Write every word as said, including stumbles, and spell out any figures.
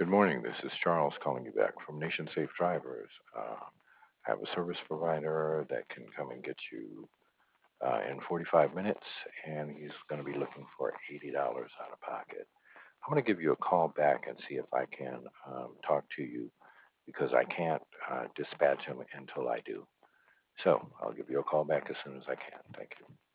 Good morning. This is Charles calling you back from Nation Safe Drivers. Uh, I have a service provider that can come and get you uh, in forty-five minutes, and he's going to be looking for eighty dollars out of pocket. I'm going to give you a call back and see if I can um, talk to you because I can't uh, dispatch him until I do. So I'll give you a call back as soon as I can. Thank you.